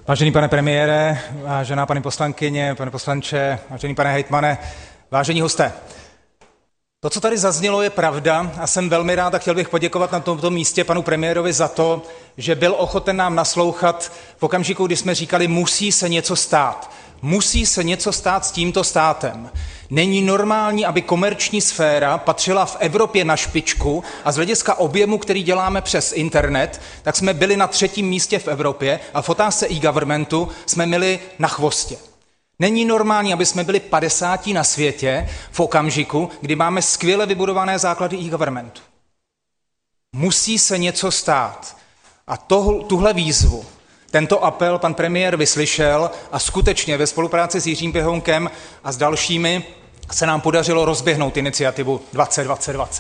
Vážený pane premiére, vážená paní poslankyně, pane poslanče, vážený pane hejtmane, vážení hosté. To, co tady zaznělo, je pravda a jsem velmi rád a chtěl bych poděkovat na tomto místě panu premiérovi za to, že byl ochoten nám naslouchat v okamžiku, kdy jsme říkali, musí se něco stát. Musí se něco stát s tímto státem. Není normální, aby komerční sféra patřila v Evropě na špičku a z hlediska objemu, který děláme přes internet, tak jsme byli na 3. místě v Evropě a v otázce e-governmentu jsme byli na chvostě. Není normální, aby jsme byli 50. na světě v okamžiku, kdy máme skvěle vybudované základy e-governmentu. Musí se něco stát. A tuhle výzvu, tento apel pan premiér vyslyšel a skutečně ve spolupráci s Jiřím Běhounkem a s dalšími se nám podařilo rozběhnout iniciativu 2020.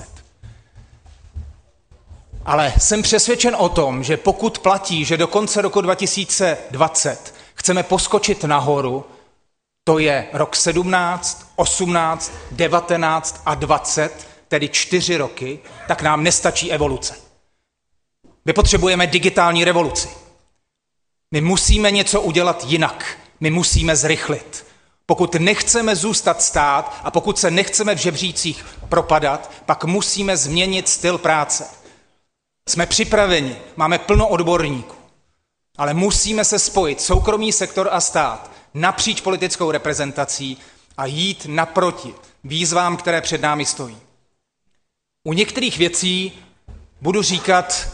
Ale jsem přesvědčen o tom, že pokud platí, že do konce roku 2020 chceme poskočit nahoru, to je rok 17, 18, 19 a 20, tedy 4 roky, tak nám nestačí evoluce. My potřebujeme digitální revoluci. My musíme něco udělat jinak. My musíme zrychlit. Pokud nechceme zůstat stát a pokud se nechceme v žebřících propadat, pak musíme změnit styl práce. Jsme připraveni, máme plno odborníků, ale musíme se spojit, soukromý sektor a stát, napříč politickou reprezentací a jít naproti výzvám, které před námi stojí. U některých věcí budu říkat,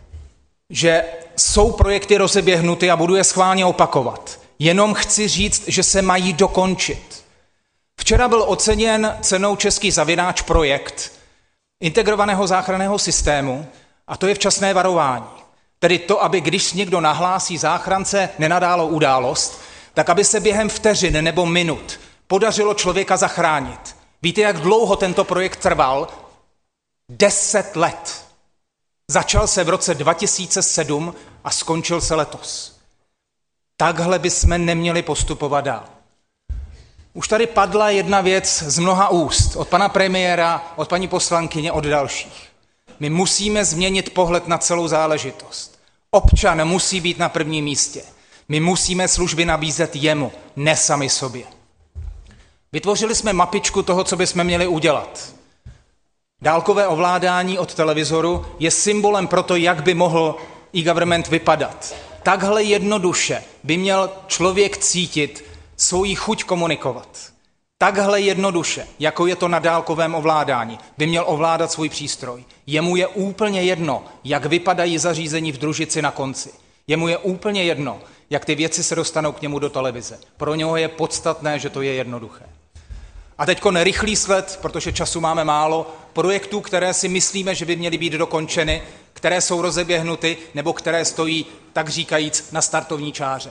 že jsou projekty rozeběhnuty a budu je schválně opakovat. Jenom chci říct, že se mají dokončit. Včera byl oceněn cenou Český zavináč projekt integrovaného záchranného systému a to je včasné varování. Tedy to, aby když někdo nahlásí záchrance nenadálou událost, tak aby se během vteřin nebo minut podařilo člověka zachránit. Víte, jak dlouho tento projekt trval? 10 let. Začal se v roce 2007 a skončil se letos. Takhle bychom neměli postupovat dál. Už tady padla jedna věc z mnoha úst, od pana premiéra, od paní poslankyně, od dalších. My musíme změnit pohled na celou záležitost. Občan musí být na prvním místě. My musíme služby nabízet jemu, ne sami sobě. Vytvořili jsme mapičku toho, co bychom měli udělat. Dálkové ovládání od televizoru je symbolem pro to, jak by mohl e-government vypadat. Takhle jednoduše by měl člověk cítit svoji chuť komunikovat. Takhle jednoduše, jako je to na dálkovém ovládání, by měl ovládat svůj přístroj. Jemu je úplně jedno, jak vypadají zařízení v družici na konci. Jemu je úplně jedno, jak ty věci se dostanou k němu do televize. Pro něho je podstatné, že to je jednoduché. A teďko rychlý sled, protože času máme málo, projektů, které si myslíme, že by měly být dokončeny, které jsou rozeběhnuty nebo které stojí, tak říkajíc, na startovní čáře.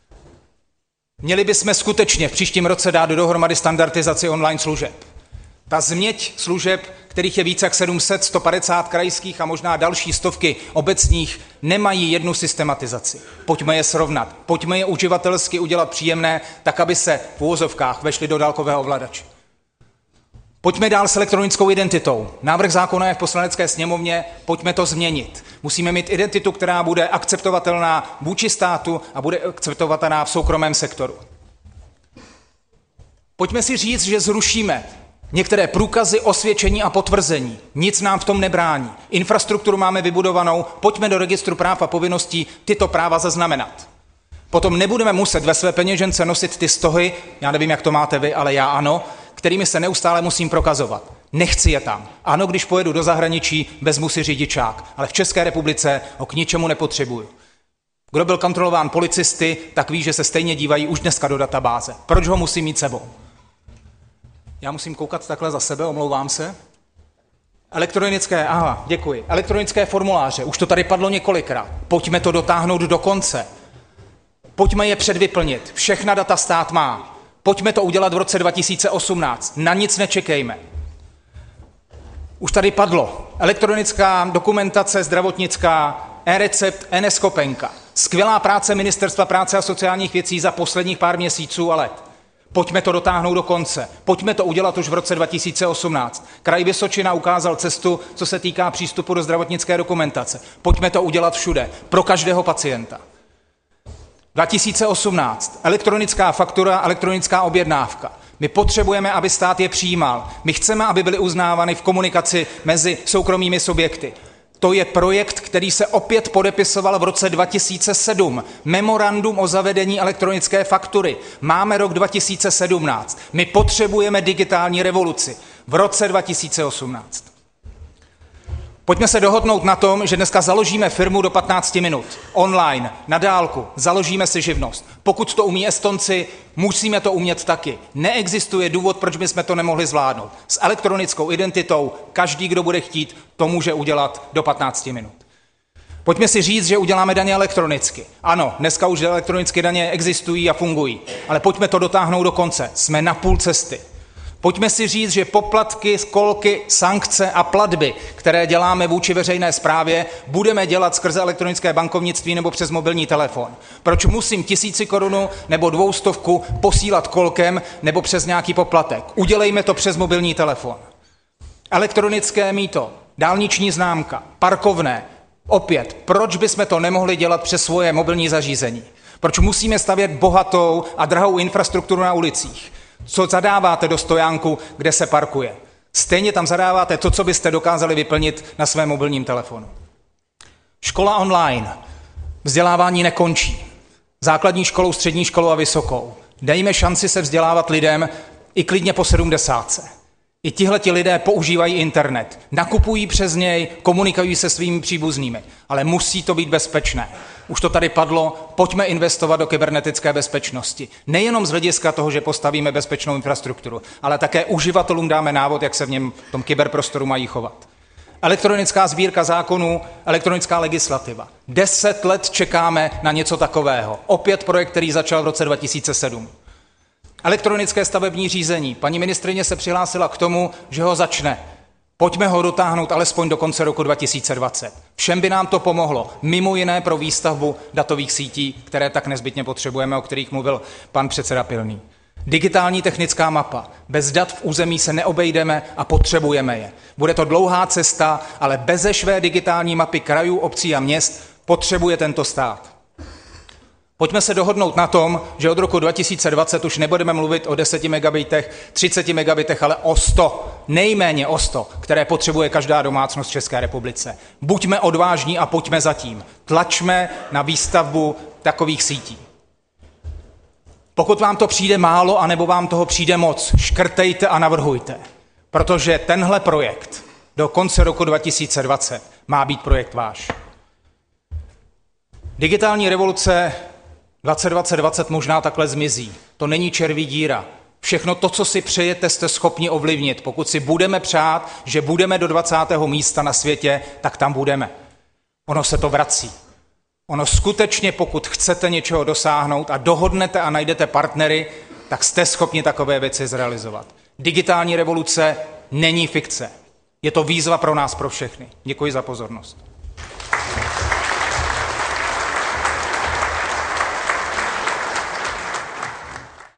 Měli bychom skutečně v příštím roce dát dohromady standardizaci online služeb. Ta změť služeb, kterých je více jak 700, 150 krajských a možná další stovky obecních, nemají jednu systematizaci. Pojďme je srovnat, pojďme je uživatelsky udělat příjemné, tak aby se v uvozovkách vešly do dálkového ovladače. Pojďme dál s elektronickou identitou. Návrh zákona je v Poslanecké sněmovně, pojďme to změnit. Musíme mít identitu, která bude akceptovatelná vůči státu a bude akceptovatelná v soukromém sektoru. Pojďme si říct, že zrušíme některé průkazy, osvědčení a potvrzení. Nic nám v tom nebrání. Infrastrukturu máme vybudovanou, pojďme do registru práv a povinností tyto práva zaznamenat. Potom nebudeme muset ve své peněžence nosit ty stohy, já nevím, jak to máte vy, ale já ano, kterými se neustále musím prokazovat. Nechci je tam. Ano, když pojedu do zahraničí, vezmu si řidičák, ale v České republice ho k ničemu nepotřebuju. Kdo byl kontrolován policisty, tak ví, že se stejně dívají už dneska do databáze. Proč ho musím mít sebou? Já musím koukat takhle za sebe, omlouvám se. Elektronické formuláře, už to tady padlo několikrát. Pojďme to dotáhnout do konce. Pojďme je předvyplnit. Všechna data stát má. Pojďme to udělat v roce 2018. Na nic nečekejme. Už tady padlo. Elektronická dokumentace zdravotnická, e-recept, eNeschopenka. Skvělá práce Ministerstva práce a sociálních věcí za posledních pár měsíců a let. Pojďme to dotáhnout do konce. Pojďme to udělat už v roce 2018. Kraj Vysočina ukázal cestu, co se týká přístupu do zdravotnické dokumentace. Pojďme to udělat všude, pro každého pacienta. 2018. Elektronická faktura, elektronická objednávka. My potřebujeme, aby stát je přijímal. My chceme, aby byly uznávány v komunikaci mezi soukromými subjekty. To je projekt, který se opět podepisoval v roce 2007. Memorandum o zavedení elektronické faktury. Máme rok 2017. My potřebujeme digitální revoluci v roce 2018. Pojďme se dohodnout na tom, že dneska založíme firmu do 15 minut. Online, na dálku, založíme si živnost. Pokud to umí Estonci, musíme to umět taky. Neexistuje důvod, proč bychom to nemohli zvládnout. S elektronickou identitou každý, kdo bude chtít, to může udělat do 15 minut. Pojďme si říct, že uděláme daně elektronicky. Ano, dneska už elektronické daně existují a fungují, ale pojďme to dotáhnout do konce. Jsme na půl cesty. Pojďme si říct, že poplatky, skolky, sankce a platby, které děláme vůči veřejné správě, budeme dělat skrze elektronické bankovnictví nebo přes mobilní telefon. Proč musím 1000 korun nebo 200 posílat kolkem nebo přes nějaký poplatek? Udělejme to přes mobilní telefon. Elektronické mýto, dálniční známka, parkovné. Opět, proč bychom to nemohli dělat přes svoje mobilní zařízení? Proč musíme stavět bohatou a drahou infrastrukturu na ulicích? Co zadáváte do stojánku, kde se parkuje? Stejně tam zadáváte to, co byste dokázali vyplnit na svém mobilním telefonu. Škola online. Vzdělávání nekončí. Základní školou, střední školou a vysokou. Dejme šanci se vzdělávat lidem i klidně po 70. I tihleti lidé používají internet. Nakupují přes něj, komunikují se svými příbuznými. Ale musí to být bezpečné. Už to tady padlo, pojďme investovat do kybernetické bezpečnosti. Nejenom z hlediska toho, že postavíme bezpečnou infrastrukturu, ale také uživatelům dáme návod, jak se v tom kyberprostoru mají chovat. Elektronická sbírka zákonů, elektronická legislativa. 10 let čekáme na něco takového. Opět projekt, který začal v roce 2007. Elektronické stavební řízení. Paní ministryně se přihlásila k tomu, že ho začne. Pojďme ho dotáhnout alespoň do konce roku 2020. Všem by nám to pomohlo, mimo jiné pro výstavbu datových sítí, které tak nezbytně potřebujeme, o kterých mluvil pan předseda Pilný. Digitální technická mapa. Bez dat v území se neobejdeme a potřebujeme je. Bude to dlouhá cesta, ale bezešvé digitální mapy krajů, obcí a měst potřebuje tento stát. Pojďme se dohodnout na tom, že od roku 2020 už nebudeme mluvit o 10 megabitech, 30 megabitech, ale o 100, nejméně o 100, které potřebuje každá domácnost v České republice. Buďme odvážní a pojďme za tím. Tlačme na výstavbu takových sítí. Pokud vám to přijde málo, anebo vám toho přijde moc, škrtejte a navrhujte. Protože tenhle projekt do konce roku 2020 má být projekt váš. Digitální revoluce 2020 možná takhle zmizí. To není červí díra. Všechno to, co si přejete, jste schopni ovlivnit. Pokud si budeme přát, že budeme do 20. místa na světě, tak tam budeme. Ono se to vrací. Ono skutečně, pokud chcete něčeho dosáhnout a dohodnete a najdete partnery, tak jste schopni takové věci zrealizovat. Digitální revoluce není fikce. Je to výzva pro nás, pro všechny. Děkuji za pozornost.